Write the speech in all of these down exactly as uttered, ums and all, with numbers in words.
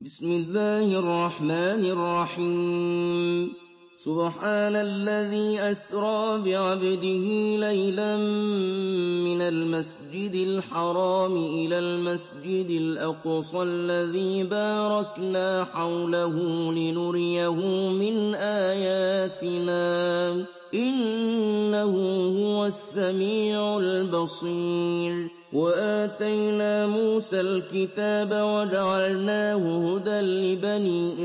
بسم الله الرحمن الرحيم سبحان الذي أسرى بعبده ليلا من المسجد الحرام إلى المسجد الأقصى الذي باركنا حوله لنريه من آياتنا إنه هو السميع البصير وآتينا موسى الكتاب وجعلناه هدى لبني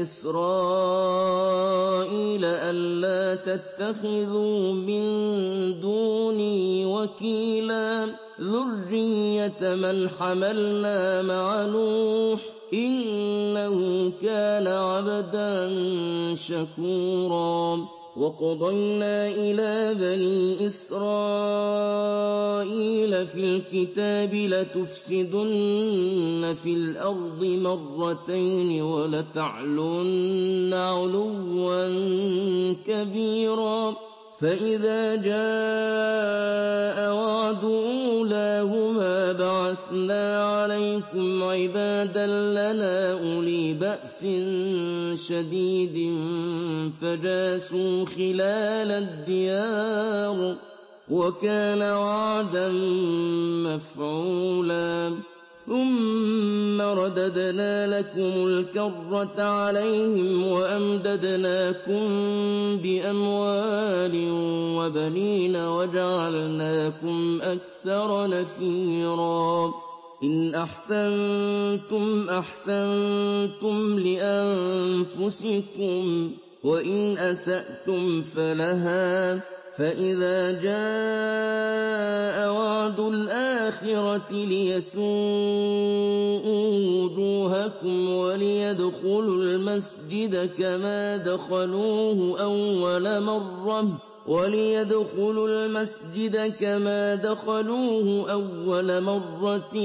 إسرائيل ألا تتخذوا من دوني وكيلا ذرية من حملنا مع نوح إنه كان عبدا شكورا وقضينا إلى بني إسرائيل في الكتاب لتفسدن في الأرض مرتين ولتعلن علوا كبيرا فإذا جاء وعد أولاهما بعثنا عليكم عبادا لنا أولي بأس شديد فجاسوا خلال الديار وكان وعدا مفعولا ثم رددنا لكم الكرة عليهم وأمددناكم بأموال وبنين وجعلناكم أكثر نفيرا إن أحسنتم أحسنتم لأنفسكم وإن أسأتم فلها فإذا جاء وعد الآخرة ليسوءوا وجوهكم وليدخلوا المسجد كما دخلوه أول مرة وليدخلوا المسجد كما دخلوه أول مرة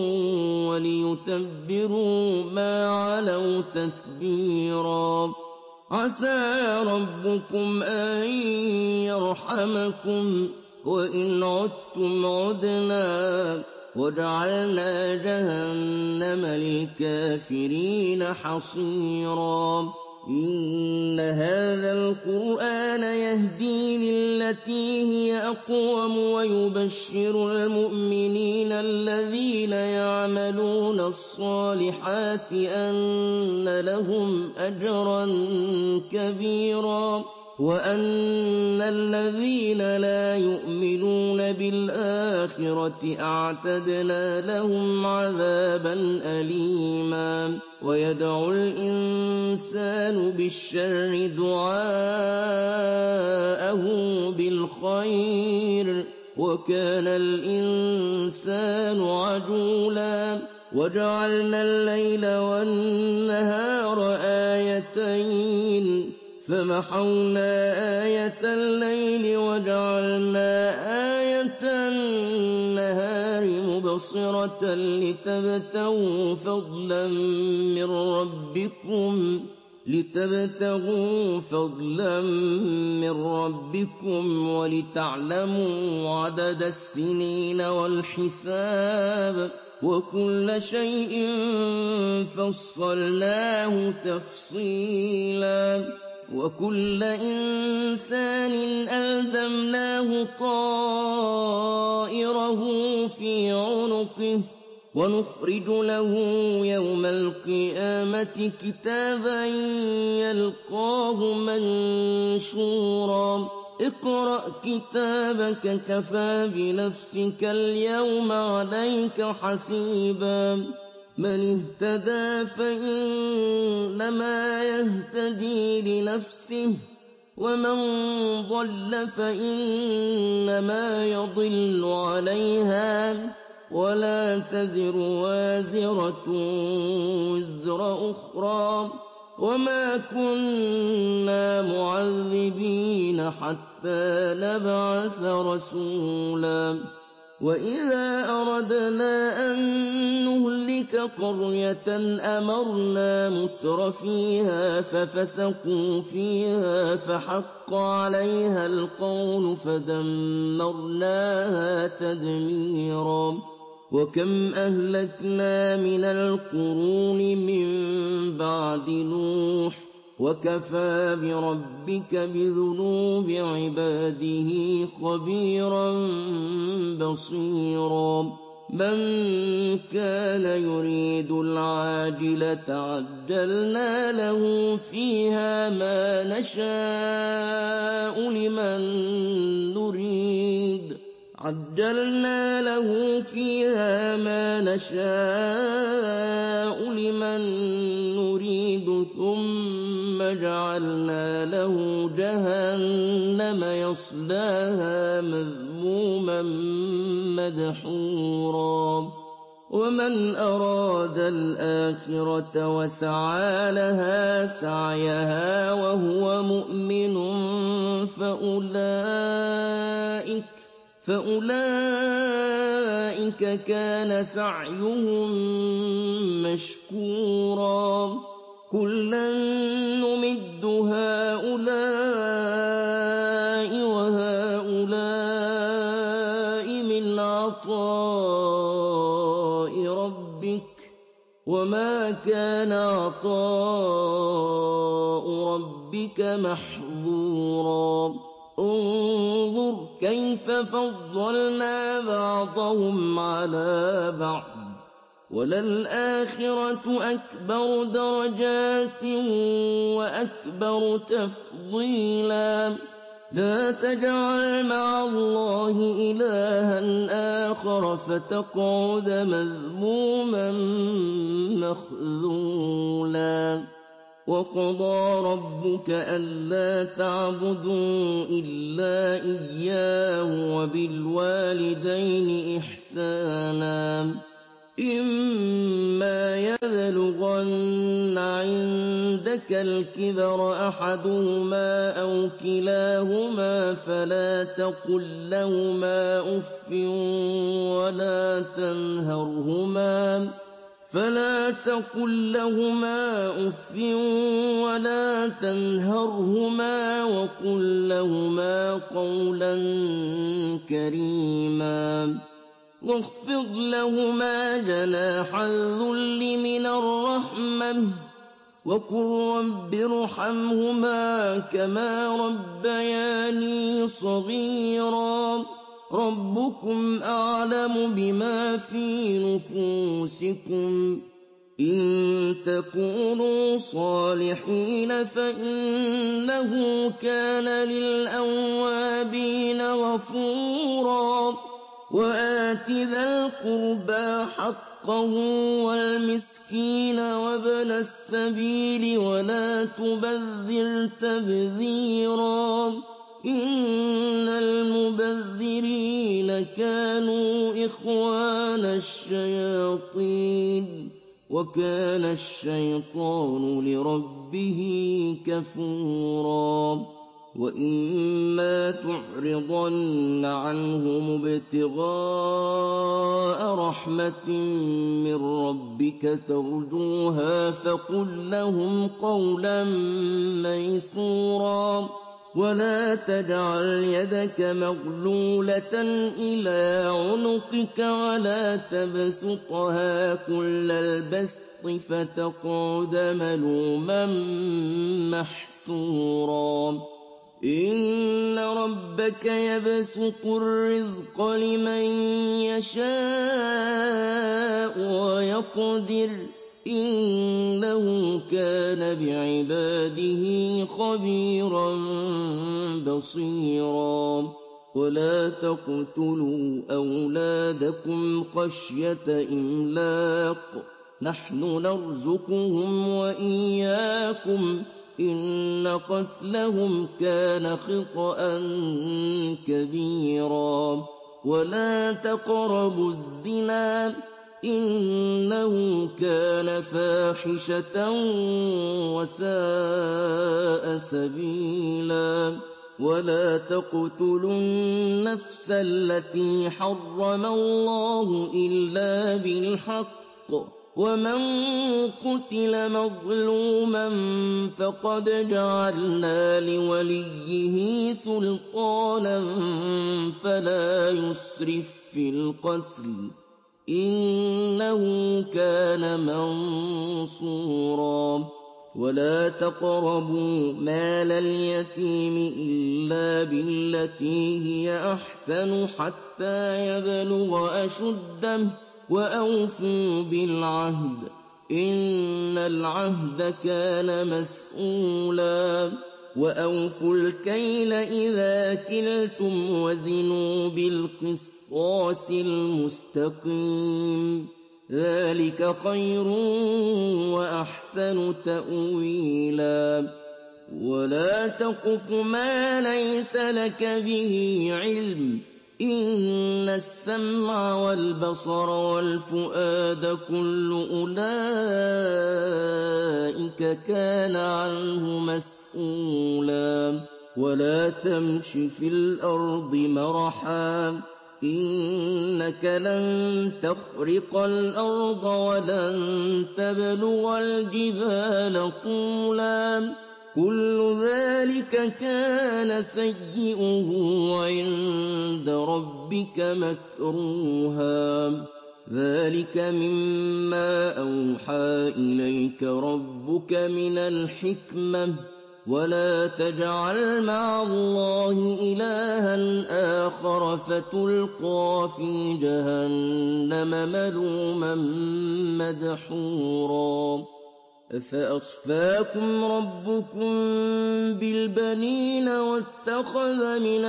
وليتبروا ما علوا تتبيرا عسى ربكم أن يرحمكم وإن عدتم عدنا وجعلنا جهنم للكافرين حصيرا إن هذا القرآن يهدي للتي هي أقوم ويبشر المؤمنين الذين يعملون الصالحات أن لهم أجرا كبيرا وأن الذين لا يؤمنون بالآخرة أعتدنا لهم عذابا أليما ويدعو الإنسان بالشر دعاءه بالخير وكان الإنسان عجولا وجعلنا الليل والنهار آيتين فمحونا آية الليل وجعلنا آية النهار مبصرة لتبتغوا فضلا من ربكم لتبتغوا فضلا من ربكم ولتعلموا عدد السنين والحساب وكل شيء فصلناه تفصيلا وكل إنسان ألزمناه طائره في عنقه ونخرج له يوم القيامة كتابا يلقاه منشورا اقرأ كتابك كفى بنفسك اليوم عليك حسيبا من اهتدى فإنما يهتدي لنفسه ومن ضل فإنما يضل عليها ولا تزر وازرة وزر أخرى وما كنا معذبين حتى نبعث رسولا وإذا أردنا أن نهلك قرية أمرنا متر فيها ففسقوا فيها فحق عليها القول فدمرناها تدميرا وكم أهلكنا من القرون من بَعْدِ نُوحٍ ۚ وَكَفَىٰ بِرَبِّكَ بِذُنُوبِ عِبَادِهِ خَبِيرًا بَصِيرًا مَن كَانَ يُرِيدُ الْعَاجِلَةَ عَجَّلْنَا لَهُ فِيهَا مَا نَشَاءُ لِمَن نُّرِيدُ عَجَّلْنَا لَهُ فِيهَا مَا نَشَاءُ لِمَن نُّرِيدُ ثُمَّ جَعَلْنَا لَهُ جَهَنَّمَ يَصْلَاهَا مَذْمُومًا مَّدْحُورًا وَمَنْ أَرَادَ الْآخِرَةَ وَسَعَىٰ لَهَا سَعْيَهَا وَهُوَ مُؤْمِنٌ فَأُولَٰئِكَ فَأُولَٰئِكَ كَانَ سَعْيُهُم مَّشْكُورًا كُلًّا نُّمِدُّ هَٰؤُلَاءِ وَهَٰؤُلَاءِ مِنْ عَطَاءِ رَبِّكَ ۚ وَمَا كَانَ عَطَاءُ رَبِّكَ مَحْظُورًا انظُرْ كَيْفَ فَضَّلْنَا بَعْضَهُمْ عَلَىٰ بَعْضٍ ۚ وَلَلْآخِرَةُ أَكْبَرُ دَرَجَاتٍ وَأَكْبَرُ تَفْضِيلًا لَا تَجْعَلْ مَعَ اللَّهِ إِلَٰهًا آخَرَ فَتَقْعُدَ مَذْمُومًا مَّخْذُولًا وَقَضَىٰ رَبُّكَ أَلَّا تَعْبُدُوا إِلَّا إِيَّاهُ وَبِالْوَالِدَيْنِ إِحْسَانًا إِمَّا يَبْلُغَنَّ عِندَكَ الْكِبَرَ أَحَدُهُمَا أَوْ كِلَاهُمَا فَلَا تَقُل لَّهُمَا أُفٍّ وَلَا تَنْهَرْهُمَا فلا تقل لهما أف ولا تنهرهما وقل لهما قولا كريما واخفض لهما جناح الذل من الرحمة وقل رب ارحمهما كما ربياني صغيرا ربكم أعلم بما في نفوسكم إن تكونوا صالحين فإنه كان للأوابين غفورا وآت ذا القربى حقه والمسكين وابن السبيل ولا تبذر تبذيرا إن المبذرين كانوا إخوان الشياطين وكان الشيطان لربه كفورا وإما تعرضن عنهم ابتغاء رحمة من ربك ترجوها فقل لهم قولا ميسورا ولا تجعل يدك مغلولة إلى عنقك ولا تبسطها كل البسط فتقعد ملوما محسورا إن ربك يبسط الرزق لمن يشاء ويقدر إنه كان بعباده خبيرا بصيرا ولا تقتلوا أولادكم خشية إملاق نحن نرزقهم وإياكم إن قتلهم كان خطأ كبيرا ولا تقربوا الزنا إنه كان فاحشة وساء سبيلا ولا تقتلوا النفس التي حرم الله إلا بالحق ومن قتل مظلوما فقد جعلنا لوليه سلطانا فلا يسرف في القتل إنه كان منصورا ولا تقربوا مال اليتيم إلا بالتي هي أحسن حتى يبلغ أشده وأوفوا بالعهد إن العهد كان مسؤولا وأوفوا الكيل إذا كلتم وزنوا بالقسطاس المستقيم ذلك خير وأحسن تأويلا ولا تقف ما ليس لك به علم إن السمع والبصر والفؤاد كل أولئك كان عنه مسؤولا ولا تمش في الأرض مرحا إنك لن تخرق الأرض ولن تبلغ الجبال طولا كل ذلك كان سيئه عند ربك مكروها ذلك مما أوحى إليك ربك من الحكمة ولا تجعل مع الله إلها آخر فتلقى في جهنم ملوما مدحورا أفأصفاكم ربكم بالبنين واتخذ من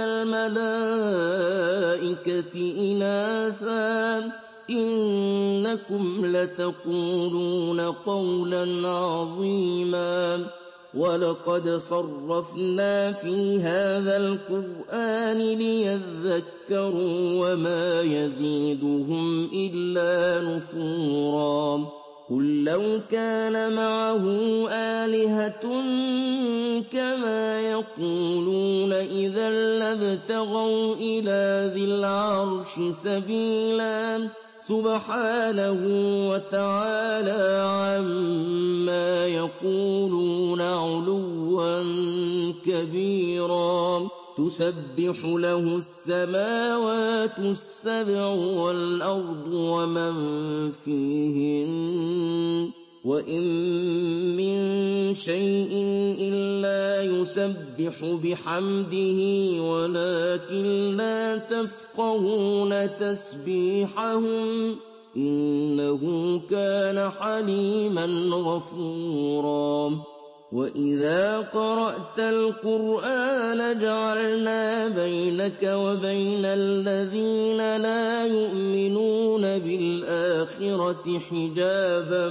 الملائكة إناثا إنكم لتقولون قولا عظيما ولقد صرفنا في هذا القرآن ليذكروا وما يزيدهم إلا نفورا قل لو كان معه آلهة كما يقولون إذا لابتغوا إلى ذي العرش سبيلا سبحانه وتعالى عما يقولون علوا كبيرا تسبح له السماوات السبع والأرض ومن فيهن وإن من شيء إلا يسبح بحمده ولكن لا تفقهون تسبيحهم إنه كان حليما غفورا وإذا قرأت القرآن جعلنا بينك وبين الذين لا يؤمنون بالآخرة حجابا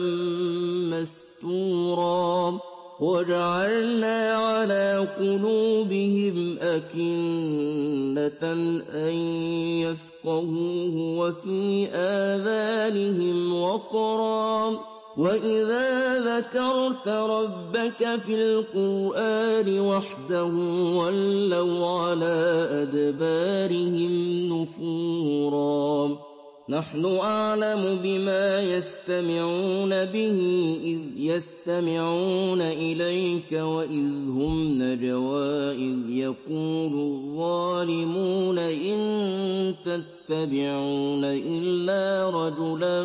مستورا وجعلنا على قلوبهم أكنة أن يفقهوه وفي آذانهم وقرا وإذا ذكرت ربك في القرآن وحده ولوا على أدبارهم نفورا نحن أعلم بما يستمعون به إذ يستمعون إليك وإذ هم نجوى إذ يقول الظالمون إن تتبعون إلا رجلا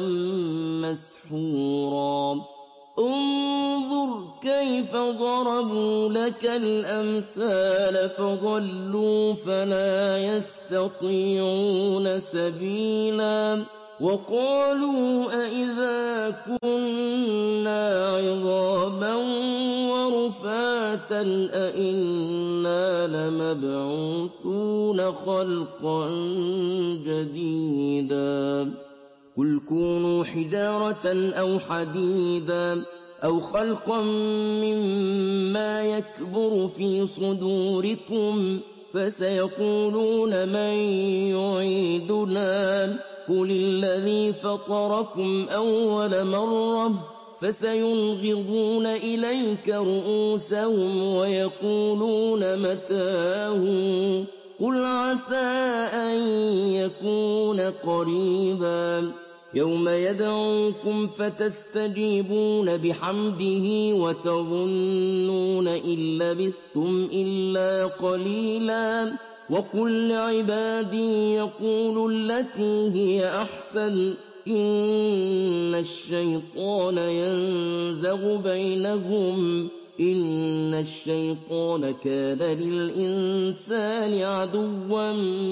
مسحورا انظر كيف ضربوا لك الأمثال فضلوا فلا يستطيعون سبيلا وقالوا أئذا كنا عظاما ورفاتا أئنا لمبعوثون خلقا جديدا قل كونوا حجارة أو حديدا أو خلقا مما يكبر في صدوركم فسيقولون من يعيدنا قل الذي فطركم أول مرة فسينغضون إليك رؤوسهم ويقولون متاه قل عسى أن يكون قريبا يوم يدعوكم فتستجيبون بحمده وتظنون إن لبثتم إلا قليلا وقل لعبادي يقولوا التي هي أحسن إِنَّ الشَّيْطَانَ يَنزَغُ بَيْنَهُمْ ۚ إِنَّ الشَّيْطَانَ كَانَ لِلْإِنسَانِ عَدُوًّا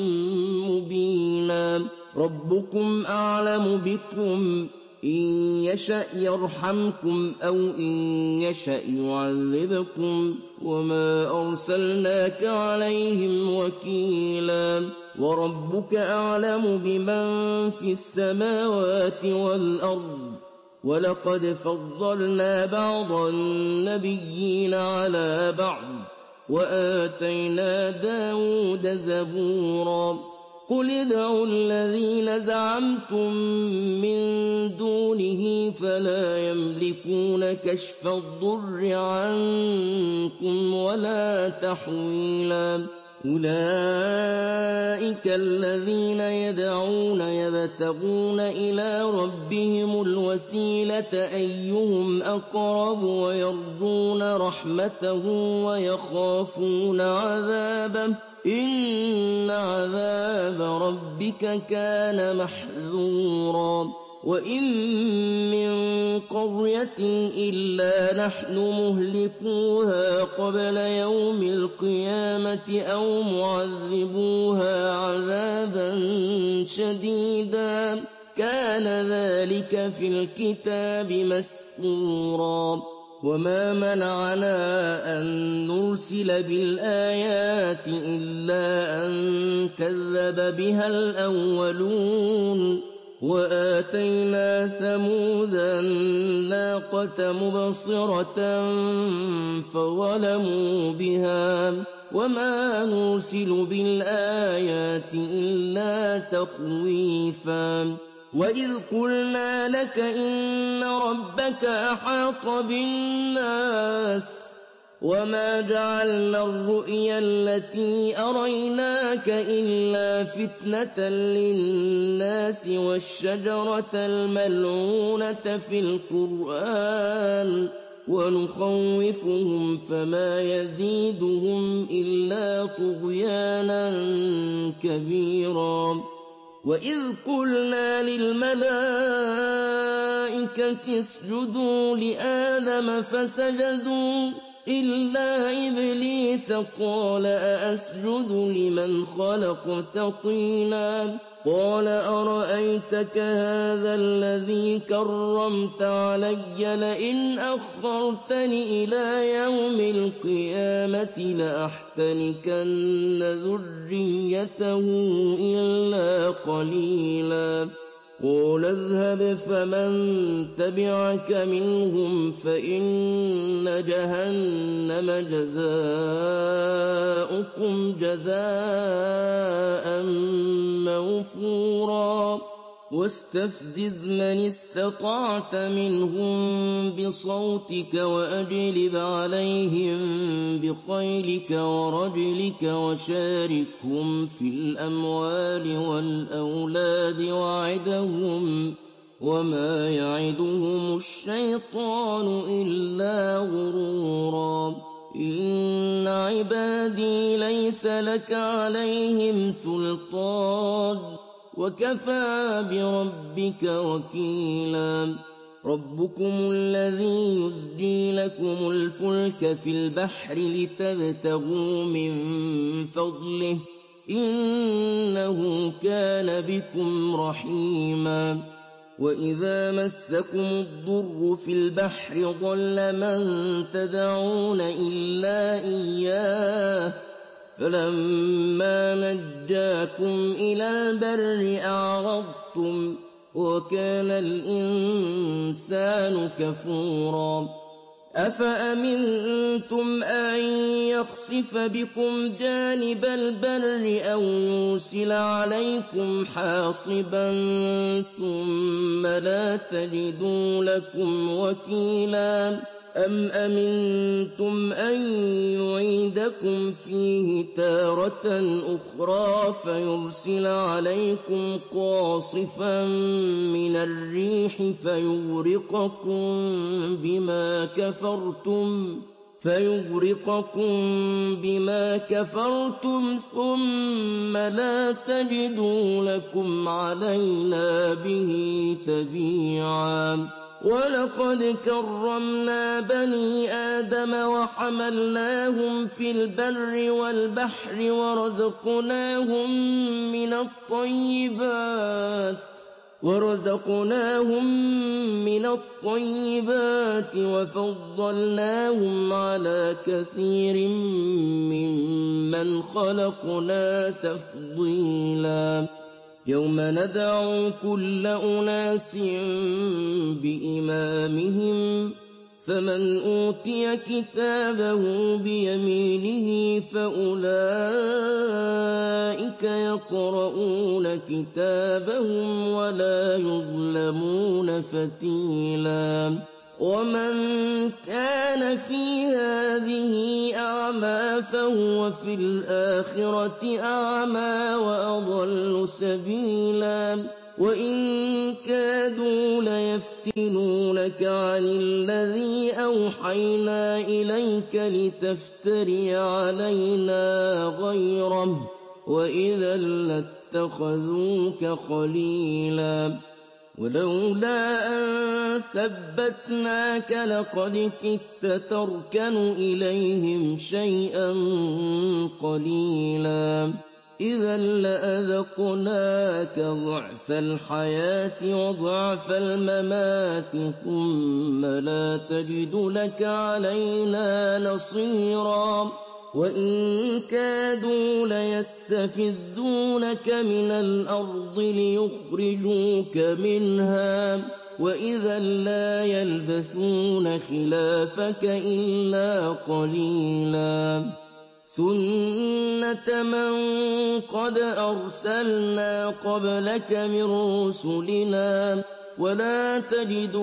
مُّبِينًا رَبُّكُمْ أَعْلَمُ بِكُمْ ۖ إِن يَشَأْ يَرْحَمْكُمْ أَوْ إِن يَشَأْ يُعَذِّبْكُمْ ۚ وَمَا أَرْسَلْنَاكَ عَلَيْهِمْ وَكِيلًا وَرَبُّكَ أَعْلَمُ بِمَن فِي السَّمَاوَاتِ وَالْأَرْضِ ۗ وَلَقَدْ فَضَّلْنَا بَعْضَ النَّبِيِّينَ عَلَىٰ بَعْضٍ ۖ وَآتَيْنَا دَاوُودَ زَبُورًا قُلِ ادْعُوا الَّذِينَ زَعَمْتُم مِّن دُونِهِ فَلَا يَمْلِكُونَ كَشْفَ الضُّرِّ عَنكُمْ وَلَا تَحْوِيلًا أُولَٰئِكَ الَّذِينَ يَدْعُونَ يَبْتَغُونَ إِلَىٰ رَبِّهِمُ الْوَسِيلَةَ أَيُّهُمْ أَقْرَبُ وَيَرْجُونَ رَحْمَتَهُ وَيَخَافُونَ عَذَابَهُ ۚ إِنَّ عَذَابَ رَبِّكَ كَانَ مَحْذُورًا وَإِن مِّن قَرْيَةٍ إِلَّا نَحْنُ مُهْلِكُوهَا قَبْلَ يَوْمِ الْقِيَامَةِ أَوْ مُعَذِّبُوهَا عَذَابًا شَدِيدًا ۚ كَانَ ذَٰلِكَ فِي الْكِتَابِ مَسْطُورًا وَمَا مَنَعَنَا أَن نُّرْسِلَ بِالْآيَاتِ إِلَّا أَن كَذَّبَ بِهَا الْأَوَّلُونَ وَآتَيْنَا ثَمُودَ النَّاقَةَ مُبْصِرَةً فَظَلَمُوا بِهَا ۚ وَمَا نُرْسِلُ بِالْآيَاتِ إِلَّا تَخْوِيفًا وَإِذْ قُلْنَا لَكَ إِنَّ رَبَّكَ أَحَاطَ بِالنَّاسِ وَمَا جَعَلْنَا الرُّؤْيَا الَّتِي أَرَيْنَاكَ إِلَّا فِتْنَةً لِّلنَّاسِ وَالشَّجَرَةَ الْمَلْعُونَةَ فِي الْقُرْآنِ وَنُخَوِّفُهُمْ فَمَا يَزِيدُهُمْ إِلَّا طُغْيَانًا كَبِيرًا وَإِذْ قُلْنَا لِلْمَلَائِكَةِ اسْجُدُوا لِآدَمَ فَسَجَدُوا إِلَّا إِبْلِيسَ قَالَ أَأَسْجُدُ لِمَنْ خَلَقْتَ طِينًا قَالَ أَرَأَيْتَكَ هَٰذَا الَّذِي كَرَّمْتَ عَلَيَّ لَئِنْ أَخَّرْتَنِ إِلَىٰ يَوْمِ الْقِيَامَةِ لَأَحْتَنِكَنَّ ذُرِّيَّتَهُ إِلَّا قَلِيلًا قَالَ اذْهَبْ فَمَن تَبِعَكَ مِنْهُمْ فَإِنَّ جَهَنَّمَ جَزَاؤُكُمْ جَزَاءً مَّوْفُورًا وَاسْتَفْزِزْ مَنِ اسْتَطَعْتَ مِنْهُم بِصَوْتِكَ وَأَجْلِبْ عَلَيْهِم بِخَيْلِكَ وَرَجِلِكَ وَشَارِكْهُمْ فِي الْأَمْوَالِ وَالْأَوْلَادِ وَعِدْهُمْ ۚ وَمَا يَعِدُهُمُ الشَّيْطَانُ إِلَّا غُرُورًا إِنَّ عِبَادِي لَيْسَ لَكَ عَلَيْهِمْ سُلْطَانٌ ۚ وَكَفَىٰ بِرَبِّكَ وَكِيلًا رَبُّكُمُ الَّذِي يُزْجِي لَكُمُ الْفُلْكَ فِي الْبَحْرِ لِتَبْتَغُوا مِن فَضْلِهِ ۚ إِنَّهُ كَانَ بِكُمْ رَحِيمًا وَإِذَا مَسَّكُمُ الضُّرُّ فِي الْبَحْرِ ضَلَّ مَن تَدْعُونَ إِلَّا إِيَّاهُ فَلَمَّا نَجَّاكُمْ إِلَى الْبَرِّ أَعْرَضْتُمْ ۚ وَكَانَ الْإِنسَانُ كَفُورًا أَفَأَمِنتُمْ أَن يَخْسِفَ بِكُمْ جَانِبَ الْبَرِّ أَوْ يُرْسِلَ عَلَيْكُمْ حَاصِبًا ثُمَّ لَا تَجِدُوا لَكُمْ وَكِيلًا أَمْ أَمِنتُمْ أَن يُعِيدَكُمْ فِيهِ تَارَةً أُخْرَىٰ فَيُرْسِلَ عَلَيْكُمْ قَاصِفًا مِّنَ الرِّيحِ فَيُغْرِقَكُم بِمَا كَفَرْتُمْ فيغرقكم بما كفرتم ثم لا تجدوا لكم علينا به تبيعا ولقد كرمنا بني آدم وحملناهم في البر والبحر ورزقناهم من الطيبات ورزقناهم من الطيبات وفضلناهم على كثير ممن خلقنا تفضيلا يوم ندعو كل أناس بإمامهم فمن أوتي كتابه بيمينه فأولئك يقرؤون كتابهم ولا يظلمون فتيلا ومن كان في هذه أعمى فهو في الآخرة أعمى وأضل سبيلا وإن كادوا ليفتنونك عن الذي أوحينا إليك لتفتري علينا غيره وإذا لاتخذوك خليلا ولولا أن ثبتناك لقد كدت تركن إليهم شيئا قليلا إذا لأذقناك ضعف الحياة وضعف الممات ثم لا تجد لك علينا نصيرا وإن كادوا ليستفزونك من الأرض ليخرجوك منها وإذا لا يلبثون خلافك إلا قليلا سنة من قد أرسلنا قبلك من رسلنا ولا تجد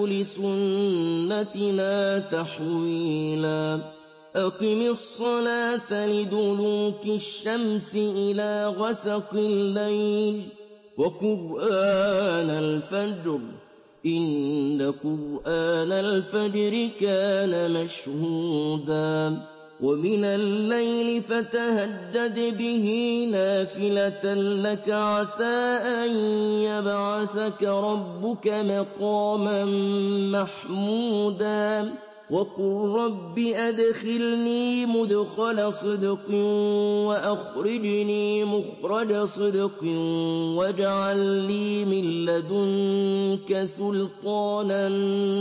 لسنتنا تحويلا أقم الصلاة لدلوك الشمس إلى غسق الليل وقرآن الفجر إن قرآن الفجر كان مشهودا ومن الليل فتهجد به نافلة لك عسى أن يبعثك ربك مقاما محمودا وقل رب أدخلني مدخل صدق وأخرجني مخرج صدق واجعل لي من لدنك سلطانا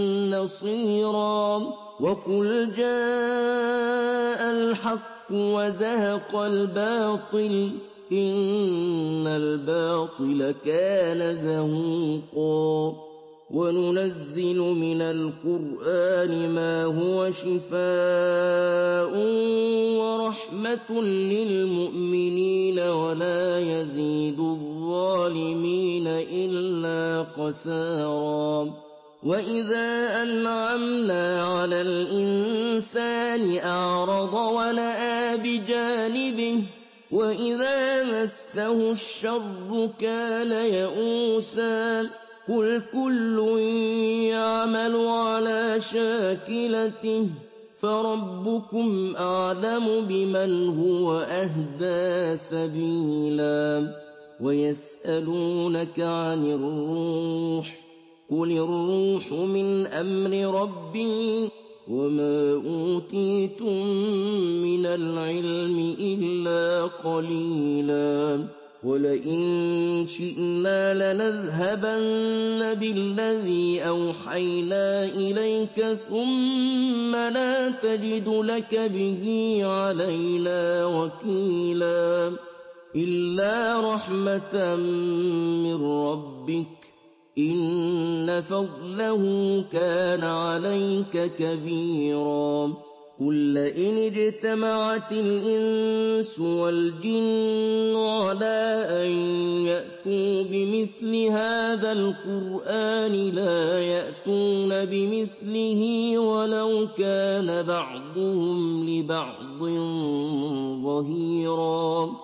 نصيرا وقل جاء الحق وزهق الباطل إن الباطل كان زهوقا وننزل من القرآن ما هو شفاء ورحمة للمؤمنين ولا يزيد الظالمين إلا خسارا وإذا أنعمنا على الإنسان أعرض ونأى بجانبه وإذا مسه الشر كان يئوسا قل كل يعمل على شاكلته فربكم أعلم بمن هو أهدى سبيلا ويسألونك عن الروح قل الروح من أمر ربي وما أوتيتم من العلم إلا قليلا ولئن شئنا لنذهبن بالذي أوحينا إليك ثم لا تجد لك به علينا وكيلا إلا رحمة من ربك إن فضله كان عليك كبيرا قل لئن اجتمعت الإنس والجن على أن يأتوا بمثل هذا القرآن لا يأتون بمثله ولو كان بعضهم لبعض ظهيرا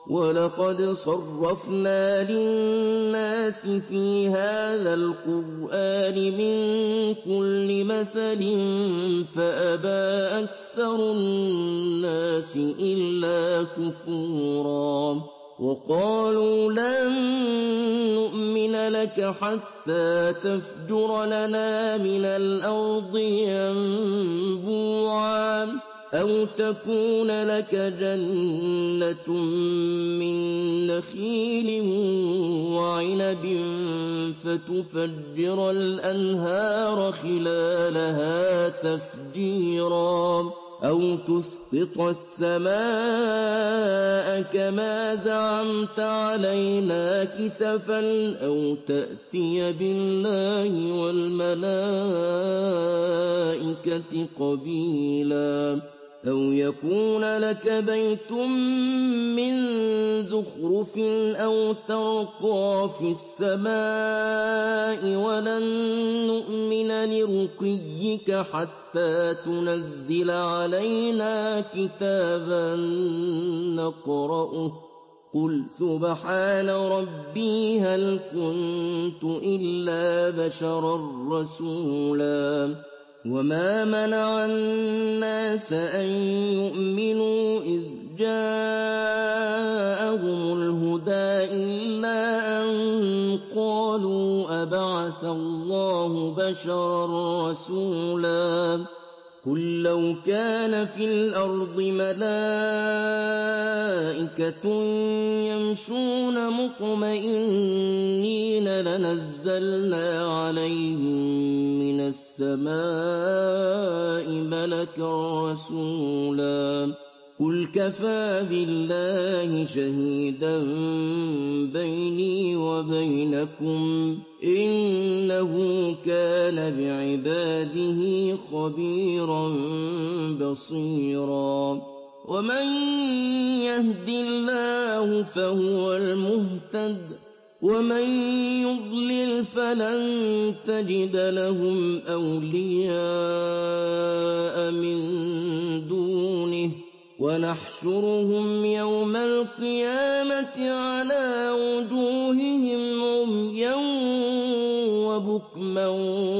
وَلَقَدْ صَرَّفْنَا لِلنَّاسِ فِي هَٰذَا الْقُرْآنِ مِن كُلِّ مَثَلٍ فَأَبَىٰ أَكْثَرُ النَّاسِ إِلَّا كُفُورًا وَقَالُوا لَن نُّؤْمِنَ لَكَ حَتَّىٰ تَفْجُرَ لَنَا مِنَ الْأَرْضِ يَنبُوعًا أَوْ تَكُونَ لَكَ جَنَّةٌ مِّن نَّخِيلٍ وَعِنَبٍ فَتُفَجِّرَ الْأَنْهَارَ خِلَالَهَا تَفْجِيرًا أَوْ تُسْقِطَ السَّمَاءَ كَمَا زَعَمْتَ عَلَيْنَا كِسَفًا أَوْ تَأْتِيَ بِاللَّهِ وَالْمَلَائِكَةِ قَبِيلًا أَوْ يَكُونَ لَكَ بَيْتٌ مِّن زُخْرُفٍ أَوْ تَرْقَىٰ فِي السَّمَاءِ وَلَن نُّؤْمِنَ لِرُقِيِّكَ حَتَّىٰ تُنَزِّلَ عَلَيْنَا كِتَابًا نَّقْرَؤُهُ ۗ قُلْ سُبْحَانَ رَبِّي هَلْ كُنتُ إِلَّا بَشَرًا رَّسُولًا وَمَا مَنَعَ النَّاسَ أَن يُؤْمِنُوا إِذْ جَاءَهُمُ الْهُدَىٰ إِلَّا أَن قَالُوا أَبَعَثَ اللَّهُ بَشَرًا رَّسُولًا قُل لَّوْ كَانَ فِي الْأَرْضِ مَلَائِكَةٌ يَمْشُونَ مُطْمَئِنِّينَ لَنَزَّلْنَا عَلَيْهِم مِّنَ السَّمَاءِ مَلَكًا رَّسُولًا قُلْ كَفَىٰ بِاللَّهِ شَهِيدًا بَيْنِي وَبَيْنَكُمْ ۚ إِنَّهُ كَانَ بِعِبَادِهِ خَبِيرًا بَصِيرًا وَمَن يَهْدِ اللَّهُ فَهُوَ الْمُهْتَدِ ۖ وَمَن يُضْلِلْ فَلَن تَجِدَ لَهُمْ أَوْلِيَاءَ مِن دُونِهِ ۖ وَنَحْشُرُهُمْ يَوْمَ الْقِيَامَةِ عَلَىٰ وُجُوهِهِمْ عُمْيًا وَبُكْمًا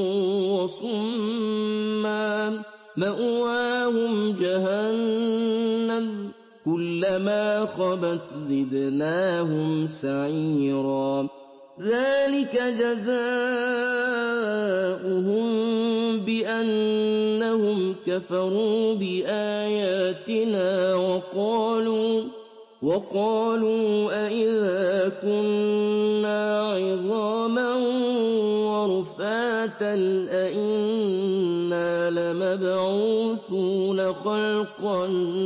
وَصُمًّا مَّأْوَاهُمْ جَهَنَّمُ ۖ كُلَّمَا خَبَتْ زِدْنَاهُمْ سَعِيرًا ذَٰلِكَ جَزَاؤُهُم بِأَنَّهُمْ كَفَرُوا بِآيَاتِنَا وَقَالُوا وَقَالُوا أَإِذَا كُنَّا عِظَامًا وَرُفَاتًا أَإِنَّا لَمَبْعُوثُونَ خَلْقًا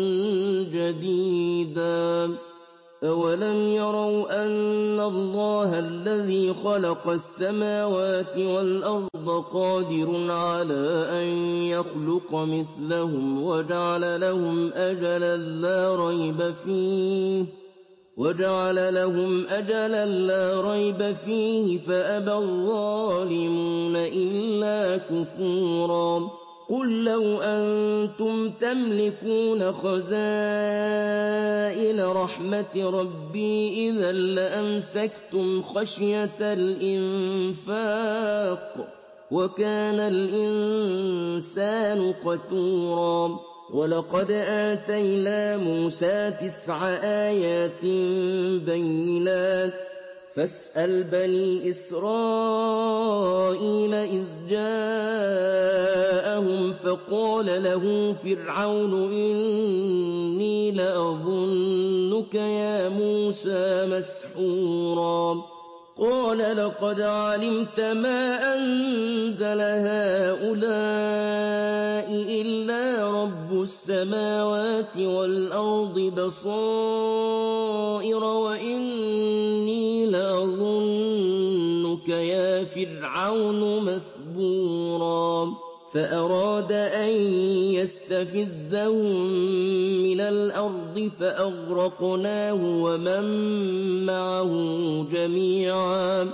جَدِيدًا أَوَلَمْ يَرَوْا أَنَّ اللَّهَ الَّذِي خَلَقَ السَّمَاوَاتِ وَالْأَرْضَ قَادِرٌ عَلَىٰ أَن يَخْلُقَ مِثْلَهُمْ وَجَعَلَ لَهُمْ أَجَلًا لَّا رَيْبَ فِيهِ وَجَعَلَ لَهُمْ أَجَلًا لَّا رَيْبَ فِيهِ فَأَبَى الظَّالِمُونَ إِلَّا كُفُورًا قُل لَّوْ أَنتُمْ تَمْلِكُونَ خَزَائِنَ رَحْمَةِ رَبِّي إِذًا لَّأَمْسَكْتُمْ خَشْيَةَ الْإِنفَاقِ ۚ وَكَانَ الْإِنسَانُ قَتُورًا وَلَقَدْ آتَيْنَا مُوسَىٰ تِسْعَ آيَاتٍ بَيِّنَاتٍ فَاسْأَلْ بَنِي إِسْرَائِيلَ إِذْ جَاءَهُمْ فَقَالَ لَهُ فِرْعَوْنُ إِنِّي لَأَظُنُّكَ يَا مُوسَىٰ مَسْحُورًا قَالَ لَقَدْ عَلِمْتَ مَا أَنزَلَ هَٰؤُلَاءِ إِلَّا رَبُّ السَّمَاوَاتِ وَالْأَرْضِ بَصَائِرَ وَإِنِّي لَأَظُنُّكَ يَا فِرْعَوْنُ مَثْبُورًا فَأَرَادَ أَن يَسْتَفِزَّهُم مِّنَ الْأَرْضِ فَأَغْرَقْنَاهُ وَمَن مَّعَهُ جَمِيعًا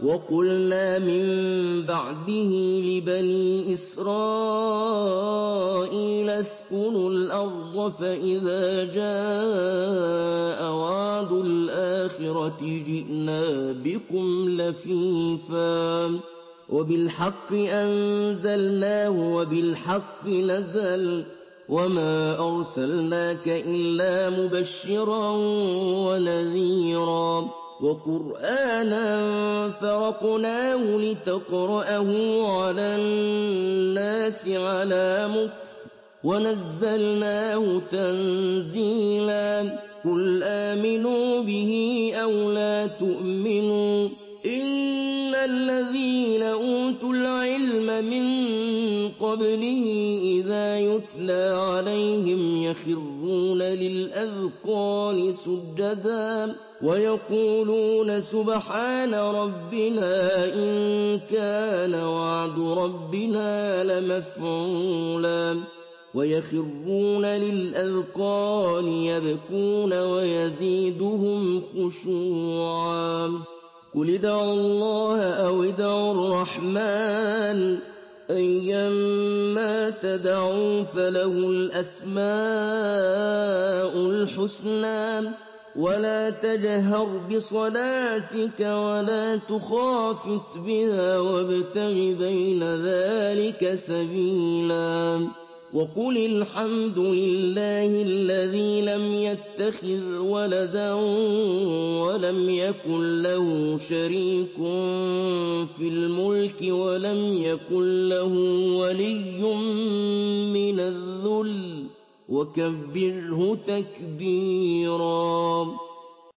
وَقُلْنَا مِن بَعْدِهِ لِبَنِي إِسْرَائِيلَ اسْكُنُوا الْأَرْضَ فَإِذَا جَاءَ وَعْدُ الْآخِرَةِ جِئْنَا بِكُمْ لَفِيفًا وَبِالْحَقِّ أَنزَلْنَاهُ وَبِالْحَقِّ نَزَلَ وَمَا أَرْسَلْنَاكَ إِلَّا مُبَشِّرًا وَنَذِيرًا وَقُرْآنًا فَرَقْنَاهُ لِتَقْرَأَهُ عَلَى النَّاسِ عَلَىٰ مُكْثٍ وَنَزَّلْنَاهُ تَنزِيلًا قُلْ آمِنُوا بِهِ أَوْ لَا تُؤْمِنُوا إِنَّ الَّذِينَ أُوتُوا الْعِلْمَ مِن قَبْلِهِ إِذَا يُتْلَىٰ عَلَيْهِمْ يَخِرُّونَ لِلْأَذْقَانِ سُجَّدًا وَيَقُولُونَ سُبْحَانَ رَبِّنَا إِن كَانَ وَعْدُ رَبِّنَا لَمَفْعُولًا وَيَخِرُّونَ لِلْأَذْقَانِ يَبْكُونَ وَيَزِيدُهُمْ خُشُوعًا قُلِ ادْعُوا اللَّهَ أَوِ ادْعُوا الرَّحْمَٰنَ أَيًّا مَّا تَدْعُوا فَلَهُ الْأَسْمَاءُ الْحُسْنَىٰ وَلَا تَجْهَرْ بِصَلَاتِكَ وَلَا تُخَافِتْ بِهَا وَابْتَغِ بَيْنَ ذَٰلِكَ سَبِيلًا وَقُلِ الْحَمْدُ لِلَّهِ الَّذِي لَمْ يَتَّخِذْ وَلَدًا وَلَمْ يَكُن لَّهُ شَرِيكٌ فِي الْمُلْكِ وَلَمْ يَكُن لَّهُ وَلِيٌّ مِّنَ الذُّلِّ وَكَبِّرْهُ تَكْبِيرًا